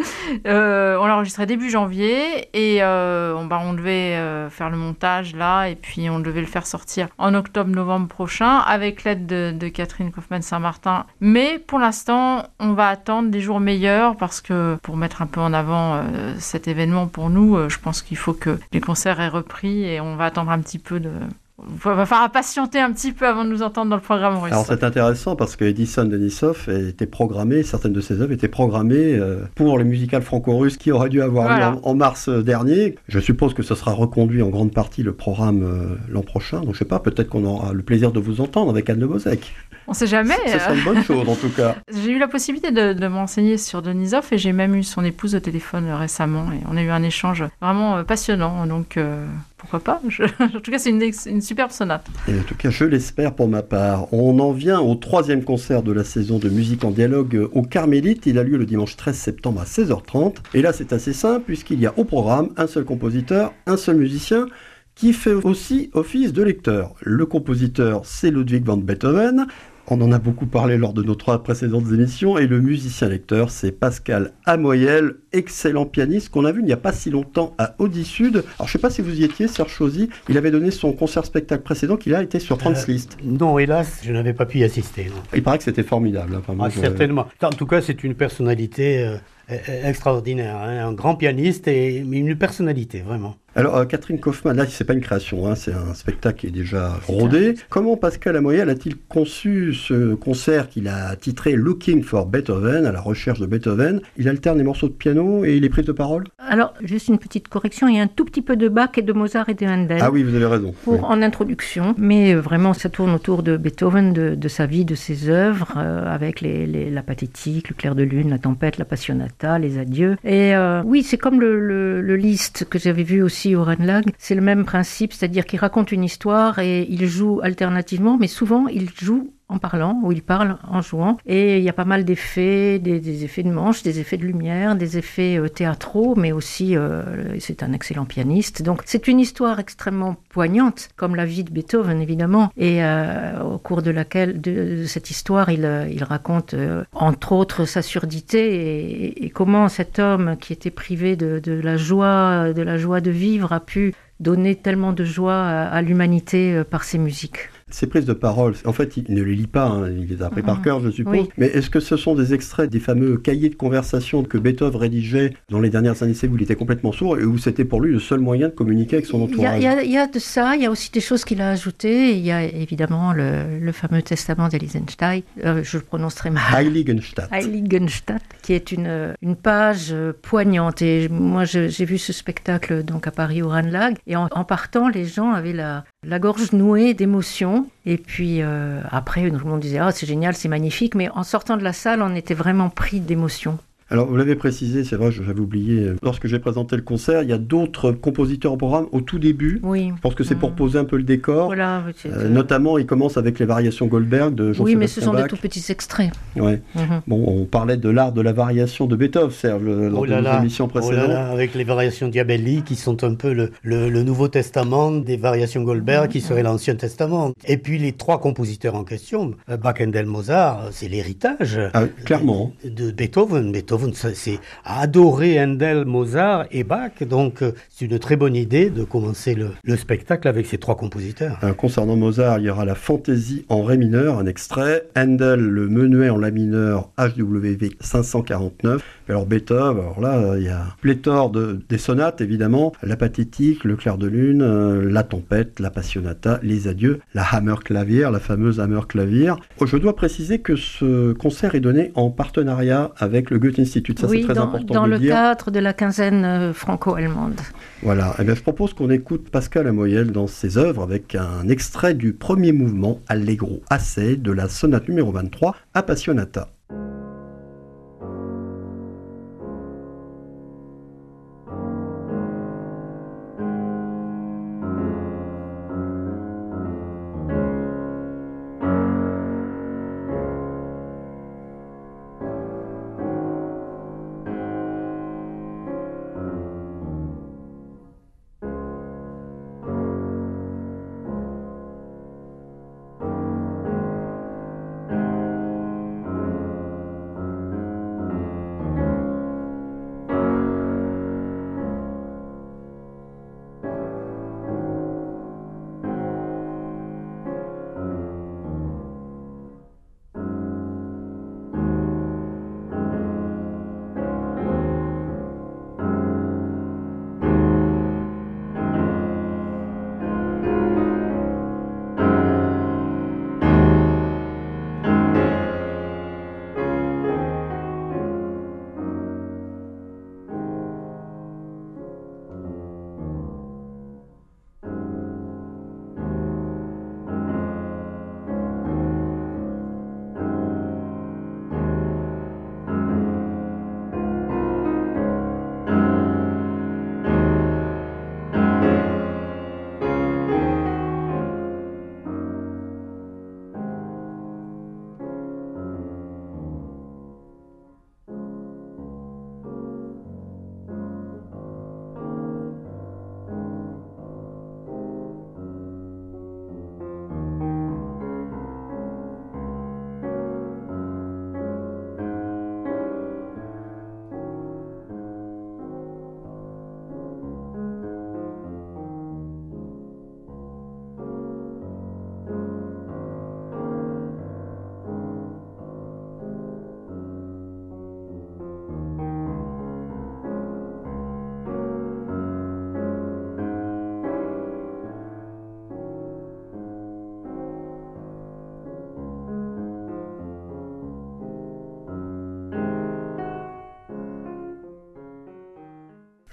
euh, on l'a enregistré début janvier et euh, on, bah, on devait euh, faire le montage là et puis on devait le faire sortir en octobre-novembre prochain avec l'aide de, de Catherine Kaufmann-Saint-Martin. Mais pour l'instant, on va attendre des jours meilleurs parce que pour mettre un peu en avant euh, cet événement pour nous, euh, je pense qu'il faut que les concerts aient repris et on va attendre un petit peu de... Il va falloir patienter un petit peu avant de nous entendre dans le programme russe. Alors c'est intéressant parce que Edison Denisov était programmé, certaines de ses œuvres étaient programmées euh, pour les musicales franco-russes qui auraient dû avoir voilà. lieu en, en mars dernier. Je suppose que ce sera reconduit en grande partie le programme euh, l'an prochain. Donc je sais pas, peut-être qu'on aura le plaisir de vous entendre avec Anne Le Bozec. On sait jamais. Ce serait une bonne chose en tout cas. J'ai eu la possibilité de, de m'enseigner sur Denisov et j'ai même eu son épouse au téléphone récemment et on a eu un échange vraiment passionnant. Donc euh, pourquoi pas. Je... En tout cas, c'est une, une superbe sonate. Et en tout cas, je l'espère pour ma part. On en vient au troisième concert de la saison de musique en dialogue au Carmélite. Il a lieu le dimanche treize septembre à seize heures trente. Et là, c'est assez simple puisqu'il y a au programme un seul compositeur, un seul musicien qui fait aussi office de lecteur. Le compositeur, c'est Ludwig van Beethoven. On en a beaucoup parlé lors de nos trois précédentes émissions. Et le musicien-lecteur, c'est Pascal Hamoyel, excellent pianiste qu'on a vu il n'y a pas si longtemps à Audi-Sud. Alors, je ne sais pas si vous y étiez, Serge Chauzy. Il avait donné son concert-spectacle précédent qu'il a été sur Franz Liszt. Euh, non, hélas, je n'avais pas pu y assister. Non. Il paraît que c'était formidable. Hein, enfin, moi, ah, je... Certainement. En tout cas, c'est une personnalité euh, extraordinaire. Hein, un grand pianiste et une personnalité, vraiment. Alors, euh, Catherine Kaufmann, là, c'est pas une création, hein, c'est un spectacle qui est déjà rodé. Comment Pascal Hamoyel a-t-il conçu ce concert qu'il a titré Looking for Beethoven, à la recherche de Beethoven? Il alterne les morceaux de piano et les prises de parole? Alors, juste une petite correction, il y a un tout petit peu de Bach et de Mozart et de Handel. Ah oui, vous avez raison. Pour, oui. En introduction, mais vraiment, ça tourne autour de Beethoven, de, de sa vie, de ses œuvres, euh, avec les, les, la pathétique, le clair de lune, la tempête, la passionata, les adieux. Et euh, oui, c'est comme le, le, le Liszt que j'avais vu aussi au Rennlag, c'est le même principe, c'est-à-dire qu'il raconte une histoire et il joue alternativement, mais souvent il joue en parlant, ou il parle en jouant, et il y a pas mal d'effets, des, des effets de manche, des effets de lumière, des effets euh, théâtraux, mais aussi euh, c'est un excellent pianiste. Donc c'est une histoire extrêmement poignante, comme la vie de Beethoven évidemment, et euh, au cours de laquelle, de, de cette histoire, il, il raconte euh, entre autres sa surdité et, et comment cet homme qui était privé de, de la joie, de la joie de vivre a pu donner tellement de joie à, à l'humanité euh, par ses musiques. Ces prises de parole, en fait, il ne les lit pas, hein, il les a appris mmh. par cœur, je suppose. Oui. Mais est-ce que ce sont des extraits des fameux cahiers de conversation que Beethoven rédigeait dans les dernières années où il était complètement sourd et où c'était pour lui le seul moyen de communiquer avec son entourage? Il y a, il y a de ça, il y a aussi des choses qu'il a ajoutées. Il y a évidemment le, le fameux testament d'Elisenstein, euh, je le prononce très mal. Heiligenstadt. Heiligenstadt, qui est une, une page poignante. Et moi, je, j'ai vu ce spectacle donc à Paris au Rennlag. Et en, en partant, les gens avaient la, la gorge nouée d'émotion. Et puis euh, après, tout le monde disait « Ah, c'est génial, c'est magnifique », mais en sortant de la salle, on était vraiment pris d'émotion. Alors, vous l'avez précisé, c'est vrai, j'avais oublié, lorsque j'ai présenté le concert, il y a d'autres compositeurs au programme au tout début. Oui. Je pense que c'est pour poser un peu le décor. Voilà. Euh, notamment, il commence avec les variations Goldberg de Jean-Sébastien Bach. Oui, mais ce sont des tout petits extraits. Ouais. Mm-hmm. Bon, on parlait de l'art de la variation de Beethoven, Serge, lors oh là de nos là, émissions précédentes. Oh là là, avec les variations Diabelli, qui sont un peu le, le, le Nouveau Testament des variations Goldberg, qui serait l'Ancien Testament. Et puis, les trois compositeurs en question, Bach, Handel, Mozart, c'est l'héritage ah, clairement. De, de Beethoven. Beethoven, c'est a adoré Handel, Mozart et Bach, donc c'est une très bonne idée de commencer le, le spectacle avec ces trois compositeurs. Euh, concernant Mozart, il y aura la fantaisie en ré mineur, un extrait, Handel, le menuet en la mineur, H W V cinq cent quarante-neuf, alors Beethoven, alors là, il y a pléthore de, des sonates, évidemment, la pathétique, le clair de lune, euh, la tempête, la passionata, les adieux, la Hammerklavier, la fameuse Hammerklavier. Oh, je dois préciser que ce concert est donné en partenariat avec le Goethe-Institut, ça oui, c'est très dans, important dans de le dire. cadre de la quinzaine euh, franco-allemande. Voilà, et bien, je propose qu'on écoute Pascal Hamoyel dans ses œuvres avec un extrait du premier mouvement Allegro Assai de la sonate numéro vingt-trois, Appassionata.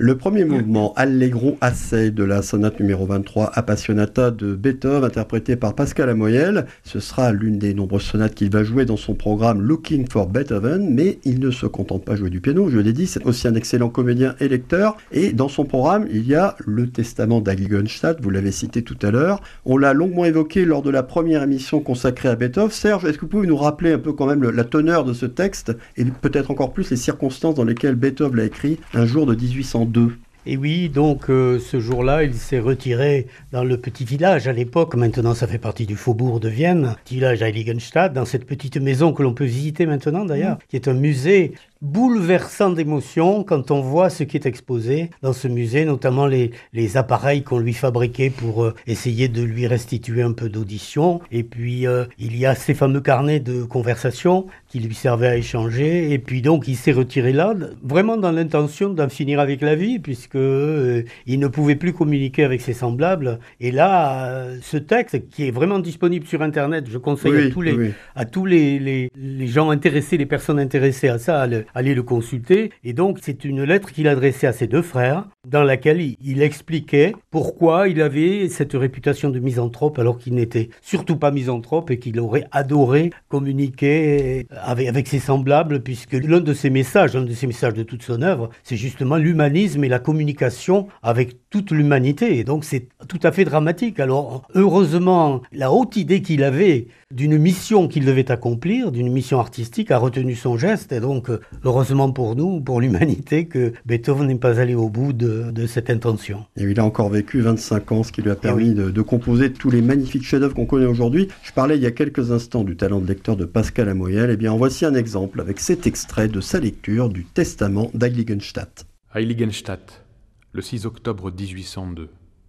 Le premier mouvement, Allegro assai de la sonate numéro vingt-trois Appassionata de Beethoven, interprété par Pascal Amoyel. Ce sera l'une des nombreuses sonates qu'il va jouer dans son programme Looking for Beethoven, mais il ne se contente pas de jouer du piano, je l'ai dit, c'est aussi un excellent comédien et lecteur. Et dans son programme, il y a le Testament d'Heiligenstadt, vous l'avez cité tout à l'heure. On l'a longuement évoqué lors de la première émission consacrée à Beethoven. Serge, est-ce que vous pouvez nous rappeler un peu quand même le, la teneur de ce texte et peut-être encore plus les circonstances dans lesquelles Beethoven l'a écrit un jour de dix-huit cent deux? Et oui, donc euh, ce jour-là, il s'est retiré dans le petit village à l'époque, maintenant ça fait partie du faubourg de Vienne, petit village Heiligenstadt, dans cette petite maison que l'on peut visiter maintenant d'ailleurs, qui est un musée bouleversant d'émotions quand on voit ce qui est exposé dans ce musée, notamment les, les appareils qu'on lui fabriquait pour euh, essayer de lui restituer un peu d'audition. Et puis, euh, il y a ces fameux carnets de conversation qui lui servaient à échanger. Et puis donc, il s'est retiré là, vraiment dans l'intention d'en finir avec la vie, puisque euh, il ne pouvait plus communiquer avec ses semblables. Et là, euh, ce texte, qui est vraiment disponible sur Internet, je conseille oui, à tous les, oui. à tous les, les, les gens intéressés, les personnes intéressées à ça, à le, aller le consulter. Et donc, c'est une lettre qu'il adressait à ses deux frères, dans laquelle il, il expliquait pourquoi il avait cette réputation de misanthrope, alors qu'il n'était surtout pas misanthrope et qu'il aurait adoré communiquer avec, avec ses semblables, puisque l'un de ses messages, l'un de ses messages de toute son œuvre, c'est justement l'humanisme et la communication avec toute l'humanité. Et donc, c'est tout à fait dramatique. Alors, heureusement, la haute idée qu'il avait d'une mission qu'il devait accomplir, d'une mission artistique, a retenu son geste. Et donc, heureusement pour nous, pour l'humanité, que Beethoven n'est pas allé au bout de, de cette intention. Et il a encore vécu vingt-cinq ans, ce qui lui a permis oui. de, de composer tous les magnifiques chefs-d'œuvre qu'on connaît aujourd'hui. Je parlais il y a quelques instants du talent de lecteur de Pascal Amoyel. Eh bien, en voici un exemple avec cet extrait de sa lecture du Testament d'Heiligenstadt. Heiligenstadt, le six octobre dix-huit cent deux.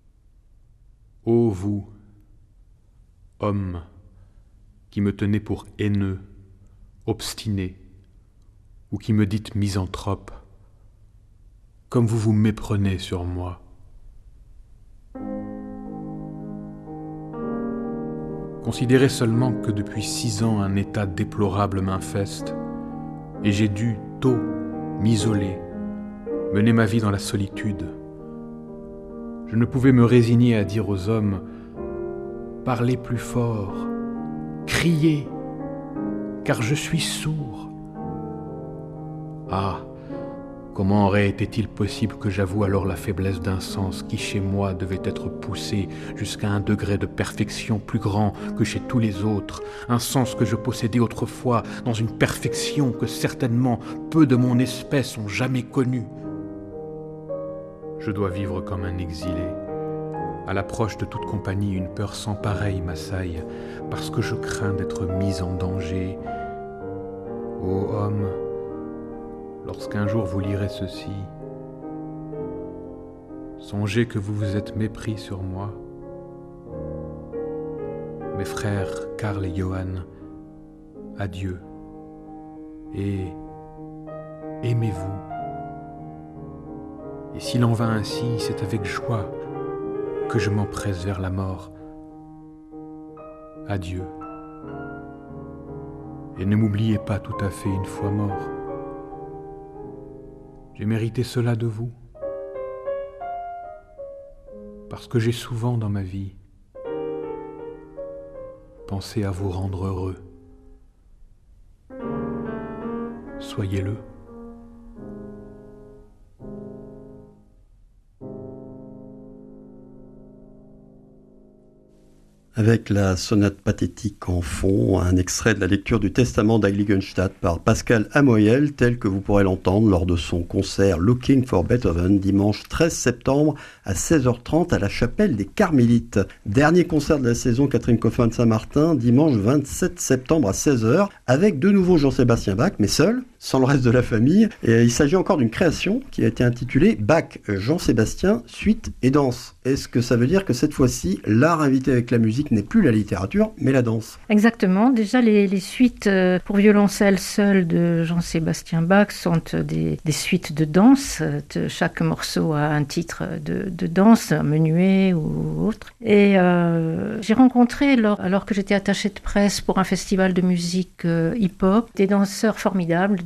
Ô vous, hommes, qui me tenez pour haineux, obstiné, ou qui me dites misanthrope, comme vous vous méprenez sur moi. Considérez seulement que depuis six ans un état déplorable m'infeste, et j'ai dû, tôt, m'isoler, mener ma vie dans la solitude. Je ne pouvais me résigner à dire aux hommes « Parlez plus fort, criez, car je suis sourd. » Ah, comment aurait-il possible que j'avoue alors la faiblesse d'un sens qui chez moi devait être poussé jusqu'à un degré de perfection plus grand que chez tous les autres, un sens que je possédais autrefois dans une perfection que certainement peu de mon espèce ont jamais connue. Je dois vivre comme un exilé. À l'approche de toute compagnie, une peur sans pareille m'assaille, parce que je crains d'être mis en danger. Ô homme, lorsqu'un jour vous lirez ceci, songez que vous vous êtes mépris sur moi. Mes frères Karl et Johann, adieu, et aimez-vous. Et s'il en va ainsi, c'est avec joie que je m'empresse vers la mort. Adieu. Et ne m'oubliez pas tout à fait une fois mort. J'ai mérité cela de vous, parce que j'ai souvent dans ma vie pensé à vous rendre heureux. Soyez-le. Avec la sonate pathétique en fond, un extrait de la lecture du Testament d'Heiligenstadt par Pascal Amoyel, tel que vous pourrez l'entendre lors de son concert Looking for Beethoven, dimanche treize septembre à seize heures trente à la chapelle des Carmélites. Dernier concert de la saison Catherine Coffin de Saint-Martin, dimanche vingt-sept septembre à seize heures, avec de nouveau Jean-Sébastien Bach, mais seul, sans le reste de la famille. Et il s'agit encore d'une création qui a été intitulée Bach, Jean-Sébastien, suite et danse. Est-ce que ça veut dire que cette fois-ci, l'art invité avec la musique n'est plus la littérature, mais la danse? Exactement. Déjà, les, les suites pour violoncelle seul de Jean-Sébastien Bach sont des, des suites de danse. Chaque morceau a un titre de, de danse, un menuet ou autre. Et euh, j'ai rencontré, lors, alors que j'étais attachée de presse pour un festival de musique euh, hip-hop, des danseurs formidables,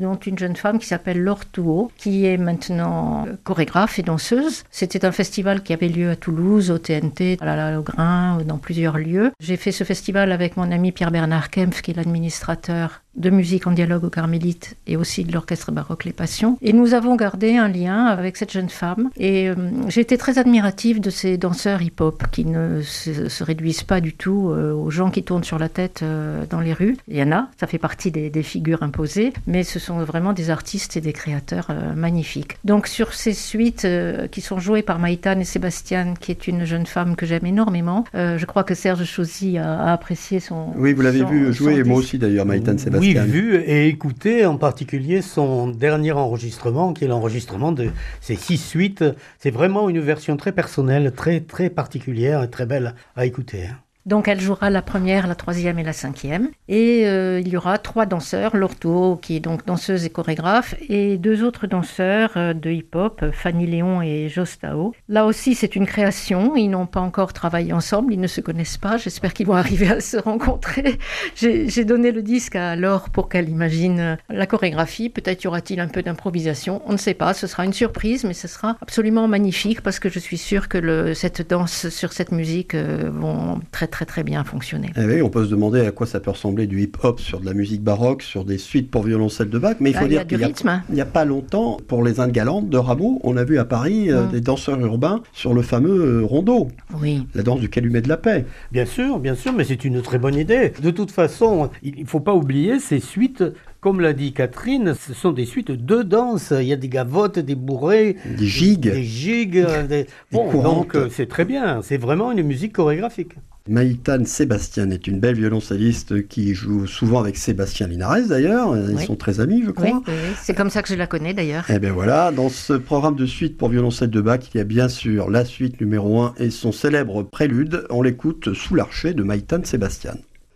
dont une jeune femme qui s'appelle Laure Touot, qui est maintenant chorégraphe et danseuse. C'était un festival qui avait lieu à Toulouse, au T N T, à la Laugrain, dans plusieurs lieux. J'ai fait ce festival avec mon ami Pierre-Bernard Kempf, qui est l'administrateur de musique en dialogue aux Carmélites et aussi de l'orchestre baroque Les Passions. Et nous avons gardé un lien avec cette jeune femme. Et euh, j'ai été très admirative de ces danseurs hip-hop qui ne se, se réduisent pas du tout euh, aux gens qui tournent sur la tête euh, dans les rues. Il y en a, ça fait partie des, des figures imposées, mais ce sont vraiment des artistes et des créateurs euh, magnifiques. Donc sur ces suites euh, qui sont jouées par Maïtane et Sébastien, qui est une jeune femme que j'aime énormément, euh, je crois que Serge Chauzy a, a apprécié son... Oui, vous l'avez son, vu jouer, et moi disque. aussi d'ailleurs, Maïtane Sébastien. Oui, vu et écouté, en particulier son dernier enregistrement, qui est l'enregistrement de ces six suites. C'est vraiment une version très personnelle, très, très particulière et très belle à écouter. Donc elle jouera la première, la troisième et la cinquième. Et euh, il y aura trois danseurs, Laure Touot, qui est donc danseuse et chorégraphe, et deux autres danseurs euh, de hip-hop, Fanny Léon et Joss Tao. Là aussi, c'est une création. Ils n'ont pas encore travaillé ensemble, ils ne se connaissent pas. J'espère qu'ils vont arriver à se rencontrer. J'ai, j'ai donné le disque à Laure pour qu'elle imagine la chorégraphie. Peut-être y aura-t-il un peu d'improvisation. On ne sait pas. Ce sera une surprise, mais ce sera absolument magnifique parce que je suis sûre que le, cette danse sur cette musique euh, vont très très très bien fonctionner. Eh oui, on peut se demander à quoi ça peut ressembler du hip-hop sur de la musique baroque, sur des suites pour violoncelle de Bach, mais il faut Là, dire il y a qu'il du rythme. n'y a, a pas longtemps, pour les Indes galantes de Rameau, on a vu à Paris euh, Mm. des danseurs urbains sur le fameux euh, rondeau, Oui. la danse du calumet de la paix. Bien sûr, bien sûr, mais c'est une très bonne idée. De toute façon, il ne faut pas oublier ces suites. Comme l'a dit Catherine, ce sont des suites de danse. Il y a des gavottes, des bourrées, Des gigues. des gigues. Des... Bon, courantes. donc euh, c'est très bien. C'est vraiment une musique chorégraphique. Maïtane Sébastien est une belle violoncelliste qui joue souvent avec Sébastien Linares d'ailleurs. Ils Oui. sont très amis, je crois. Oui, oui, oui. C'est comme ça que je la connais d'ailleurs. Et bien voilà, dans ce programme de suite pour violoncelle de Bach, il y a bien sûr la suite numéro un et son célèbre prélude. On l'écoute sous l'archet de Maïtane Sébastien.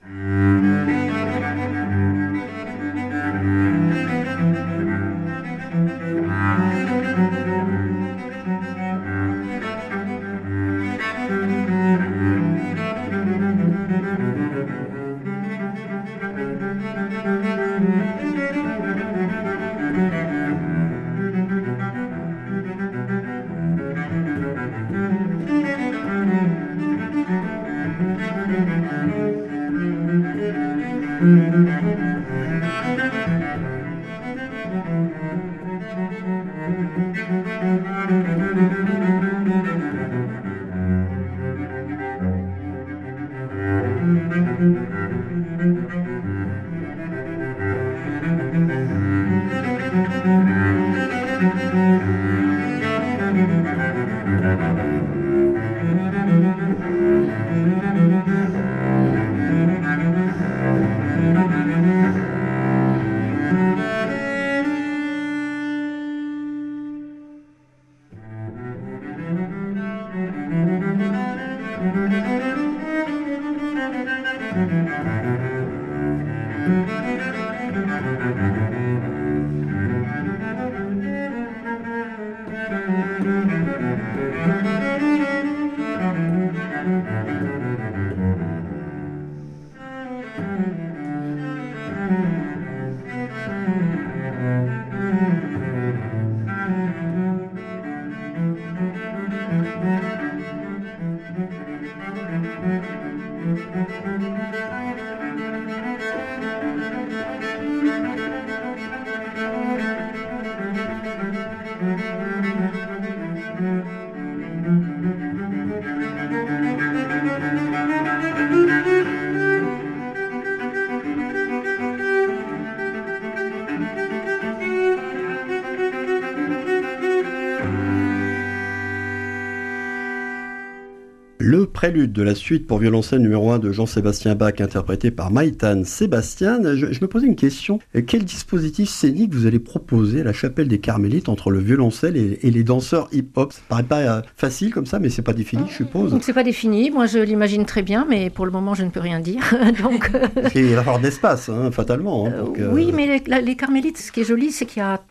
Le prélude de la suite pour violoncelle numéro un de Jean-Sébastien Bach, interprété par Maïtane Sébastien. Je, je me posais une question. Quel dispositif scénique vous allez proposer à la chapelle des Carmélites entre le violoncelle et, et les danseurs hip-hop? Ça paraît pas euh, facile comme ça, mais c'est pas défini, je suppose. Donc c'est pas défini. Moi, je l'imagine très bien, mais pour le moment, je ne peux rien dire. Donc, euh, Parce qu'il va y avoir d'espace, hein, fatalement. Hein, donc, euh, euh, oui, mais les, la- les Carmélites, ce qui est joli, c'est qu'il y a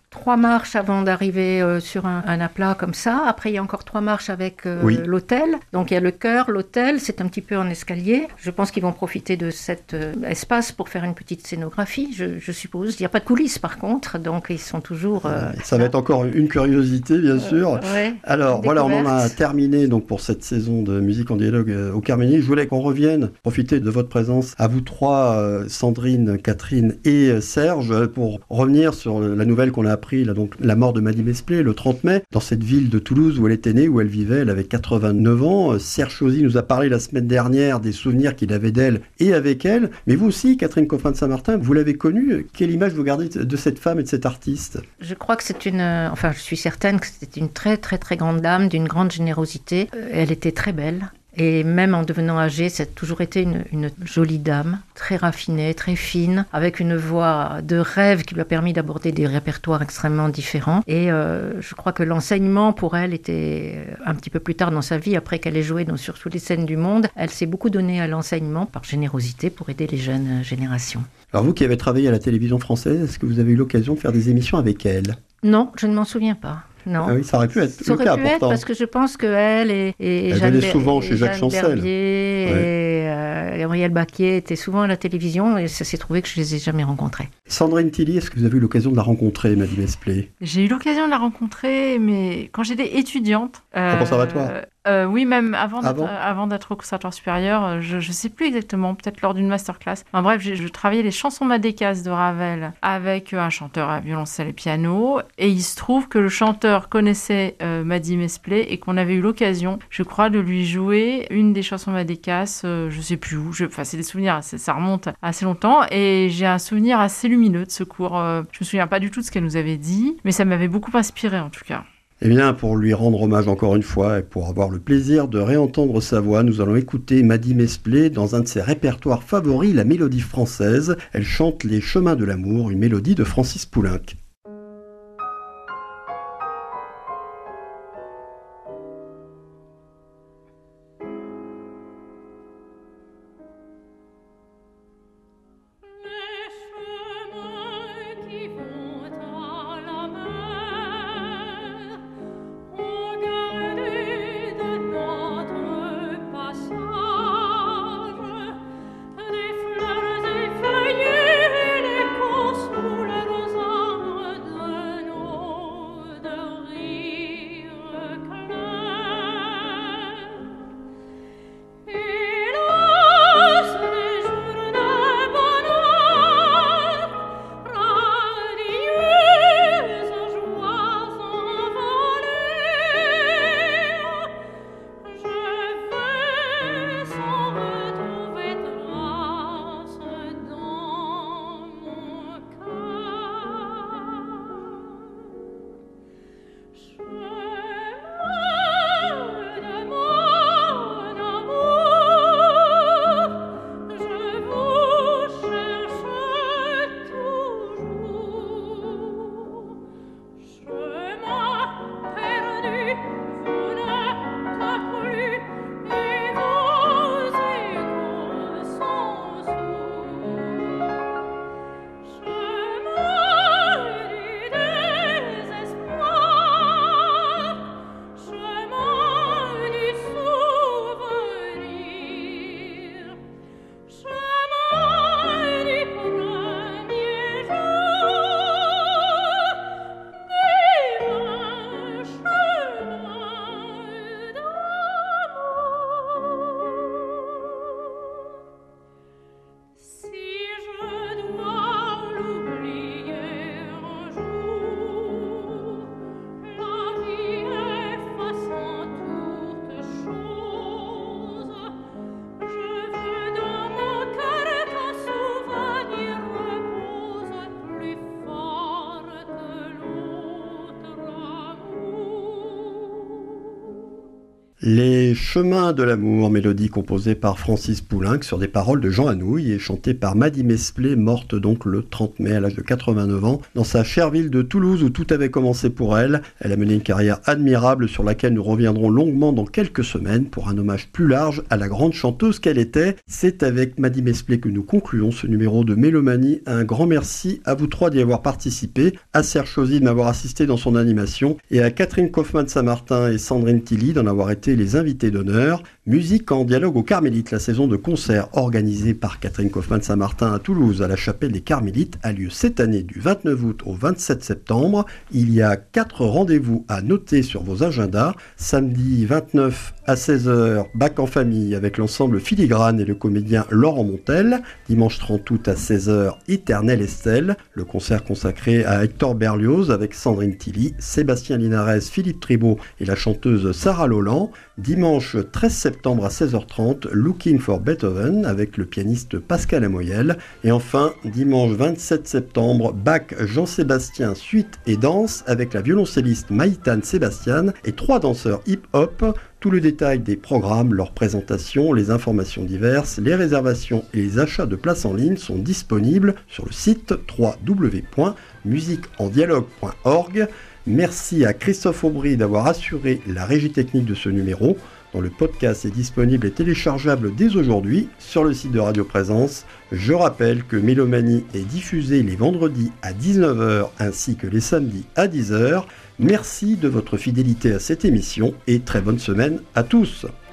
trois marches avant d'arriver euh, sur un, un aplat comme ça. Après, il y a encore trois marches avec euh, oui. l'hôtel. Donc, il y a le chœur, l'hôtel, c'est un petit peu en escalier. Je pense qu'ils vont profiter de cet euh, espace pour faire une petite scénographie, je, je suppose. Il n'y a pas de coulisses, par contre, donc ils sont toujours... Euh, ça va être encore une curiosité, bien sûr. Euh, ouais, Alors, voilà, on en a terminé donc, pour cette saison de Musique en dialogue euh, au Carménil. Je voulais qu'on revienne, profiter de votre présence, à vous trois, euh, Sandrine, Catherine et euh, Serge, pour revenir sur la nouvelle qu'on a appris, là, donc, la mort de Maddy Mesplé le trente mai, dans cette ville de Toulouse où elle était née, où elle vivait, elle avait quatre-vingt-neuf ans. Serge Chauzy nous a parlé la semaine dernière des souvenirs qu'il avait d'elle et avec elle. Mais vous aussi, Catherine Coffin de Saint-Martin, vous l'avez connue. Quelle image vous gardez de cette femme et de cet artiste ? Je crois que c'est une... Euh, enfin, je suis certaine que c'était une très, très, très grande dame, d'une grande générosité. Euh, elle était très belle. Et même en devenant âgée, ça a toujours été une, une jolie dame, très raffinée, très fine, avec une voix de rêve qui lui a permis d'aborder des répertoires extrêmement différents. Et euh, je crois que l'enseignement pour elle était un petit peu plus tard dans sa vie, après qu'elle ait joué dans, sur toutes les scènes du monde. Elle s'est beaucoup donnée à l'enseignement par générosité pour aider les jeunes générations. Alors vous qui avez travaillé à la télévision française, est-ce que vous avez eu l'occasion de faire des émissions avec elle ? Non, je ne m'en souviens pas. Non. Ah oui, ça aurait pu être ça le cas, aurait pu être pourtant. Parce que je pense qu'elle et, et, elle Jeanne, venait souvent chez Jacques Jeanne Chancel. Berbier ouais. et, euh, et Henriette Baquier étaient souvent à la télévision et ça s'est trouvé que je ne les ai jamais rencontrés. Sandrine Tilly, est-ce que vous avez eu l'occasion de la rencontrer, Maddy Mesplé ? J'ai eu l'occasion de la rencontrer, mais quand j'étais étudiante. Euh, Au conservatoire euh, Oui, même avant, avant d'être, euh, avant d'être au conservatoire supérieur, je ne sais plus exactement, peut-être lors d'une masterclass. Enfin, bref, j'ai, je travaillais les chansons Madécas de Ravel avec un chanteur à violoncelle et piano, et il se trouve que le chanteur connaissait euh, Maddy Mesplé et qu'on avait eu l'occasion, je crois, de lui jouer une des chansons Madécas, euh, je ne sais plus où, je, enfin c'est des souvenirs, ça, ça remonte assez longtemps, et j'ai un souvenir assez lumineux de ce cours. Euh, je me souviens pas du tout de ce qu'elle nous avait dit, mais ça m'avait beaucoup inspiré en tout cas. Eh bien, pour lui rendre hommage encore une fois et pour avoir le plaisir de réentendre sa voix, nous allons écouter Maddy Mesplé dans un de ses répertoires favoris, la mélodie française. Elle chante Les Chemins de l'amour, une mélodie de Francis Poulenc. Sous les rosans Les chemins de l'amour, mélodie composée par Francis Poulenc sur des paroles de Jean Anouilh et chantée par Maddy Mesplé, morte donc le trente mai à l'âge de quatre-vingt-neuf ans, dans sa chère ville de Toulouse où tout avait commencé pour elle. Elle a mené une carrière admirable sur laquelle nous reviendrons longuement dans quelques semaines pour un hommage plus large à la grande chanteuse qu'elle était. C'est avec Maddy Mesplé que nous concluons ce numéro de Mélomanie. Un grand merci à vous trois d'y avoir participé, à Serge Chauzy de m'avoir assisté dans son animation et à Catherine Kaufmann-Samartin et Sandrine Tilly d'en avoir été les invités d'honneur. Musique en dialogue aux Carmélites, la saison de concerts organisée par Catherine Kaufmann-Samartin à Toulouse à la chapelle des Carmélites a lieu cette année du vingt-neuf août au vingt-sept septembre. Il y a quatre rendez-vous à noter sur vos agendas. Samedi vingt-neuf à seize heures, Bac en famille avec l'ensemble Filigrane et le comédien Laurent Montel. Dimanche trente août à seize heures, Éternelle Estelle, le concert consacré à Hector Berlioz avec Sandrine Tilly, Sébastien Linares, Philippe Tribault et la chanteuse Sarah Lolland. Dimanche treize septembre à seize heures trente, Looking for Beethoven avec le pianiste Pascal Amoyel. Et enfin, dimanche vingt-sept septembre, Bach, Jean-Sébastien, suite et danse avec la violoncelliste Maïtane Sébastien et trois danseurs hip-hop. Tout le détail des programmes, leurs présentations, les informations diverses, les réservations et les achats de places en ligne sont disponibles sur le site w w w point musique en dialogue point org. Merci à Christophe Aubry d'avoir assuré la régie technique de ce numéro, dont le podcast est disponible et téléchargeable dès aujourd'hui sur le site de Radio Présence. Je rappelle que Mélomanie est diffusée les vendredis à dix-neuf heures ainsi que les samedis à dix heures. Merci de votre fidélité à cette émission et très bonne semaine à tous.